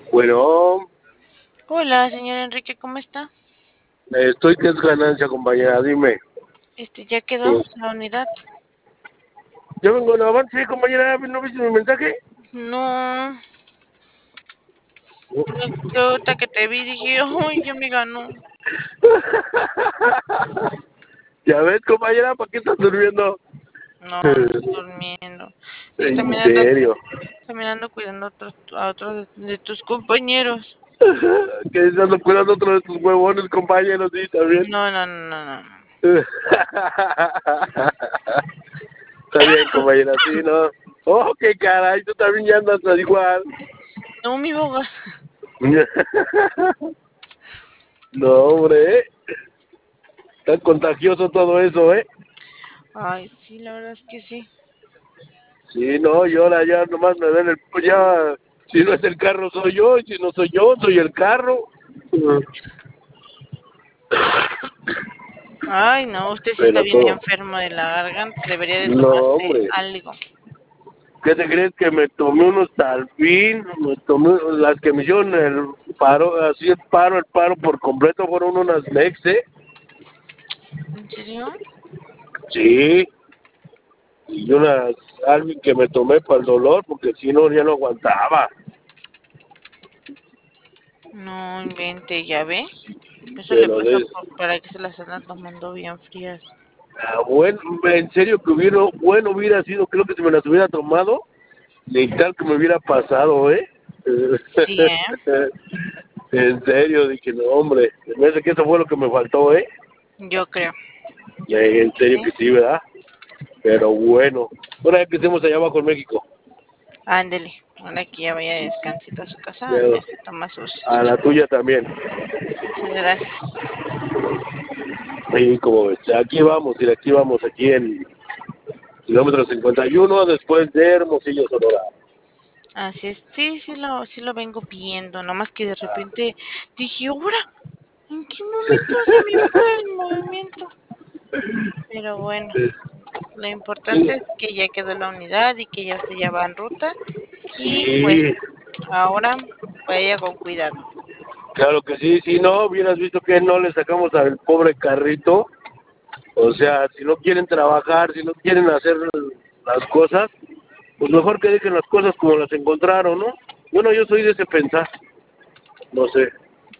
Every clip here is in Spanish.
Bueno, Hola, señor Enrique, ¿cómo está? estoy que es ganancia, compañera, dime. Ya quedó Eh, la unidad. Yo vengo en avance, compañera, ¿no viste mi mensaje? No, yo ahorita que te vi dije, ¡ay, ya me ganó! Ya ves, compañera, ¿para qué estás durmiendo? No, no estoy durmiendo. Es que En serio. también ando cuidando a otros de tus compañeros. Que estás cuidando otro de tus huevones, compañeros, sí, también. No, no, no, no, no. Está bien, compañera, sí, ¿no? Oh, qué caray, tú también ya andas igual. No, mi boga. No, hombre, está contagioso todo eso, ¿eh? Ay, sí, la verdad es que sí. Sí, no, y ahora ya nomás me ven ya, si no es el carro soy yo, y si no soy yo, soy el carro. Ay, no, usted sí está Pero bien todo, enfermo de la garganta. Debería de no, tomarse hombre, algo. ¿qué te crees que me tomé unos Talpin? Me tomé las que me hicieron el paro, así el paro por completo fueron unas Nexe, ¿En serio? sí, y unas, alguien que me tomé para el dolor, porque si no, ya no aguantaba. No invente, ¿ya ve? Eso le Pero pasa de, para que se las andan tomando bien frías. bueno, en serio que bueno hubiera sido, creo que si me las hubiera tomado, ni tal que me hubiera pasado, ¿eh? Sí, ¿eh? En serio, dije, no, hombre, me parece que eso fue lo que me faltó, ¿eh? Yo creo. En serio ¿Sí? que sí, ¿verdad? Pero bueno, ahora ya que estemos allá abajo en México, Ándele. Ahora que ya vaya de descansito a su casa, ya, ya se toma sus a la chichitos. tuya también. Muchas gracias. Sí, como ves, aquí vamos, aquí en kilómetro 51, después de Hermosillo, Sonora. Así es. Sí, sí lo vengo viendo. Nomás que de repente dije, ahora, ¿en qué momento se me fue el movimiento? Pero bueno, lo importante es que ya quedó la unidad y que ya usted ya va en ruta. Y Sí, pues ahora vaya con cuidado. claro que sí, si no, hubieras visto que no le sacamos al pobre carrito. O sea, si no quieren trabajar, si no quieren hacer las cosas, pues mejor que dejen las cosas como las encontraron, ¿no? Bueno, yo soy de ese pensar, no sé,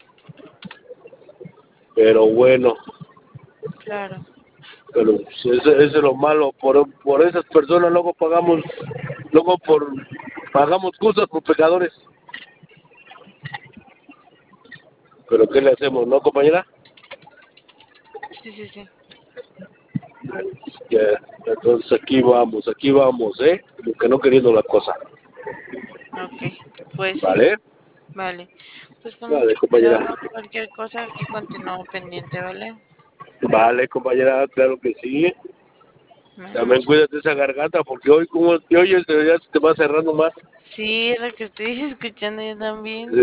pero bueno, Claro. pero pues, eso es lo malo, por esas personas luego pagamos cosas por pecadores, pero ¿qué le hacemos, no, compañera? Sí, sí, sí. Ya, entonces aquí vamos, como que no queriendo la cosa, Ok. Pues sí. ¿vale? Vale. Pues con Vale, mucho compañera. cuidado. Cualquier cosa aquí continúo pendiente, ¿vale? Vale, compañera, claro que sí. Bueno, También cuídate esa garganta porque hoy como te oyes ya se te va cerrando más. sí, es lo que estoy escuchando yo también.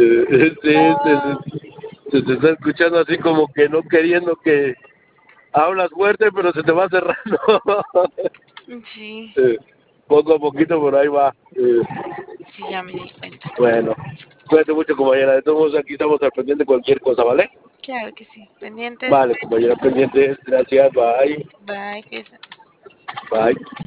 Se te está escuchando así como que no queriendo que hablas fuerte, pero se te va cerrando. Sí, Eh, Poco a poquito por ahí va. sí, ya me di cuenta. Bueno, cuídate mucho, compañera. De todos modos, aquí estamos al pendiente de cualquier cosa, ¿vale? Claro que sí. Pendientes. Vale, compañera, pendientes. Gracias, bye. Bye, que Bye.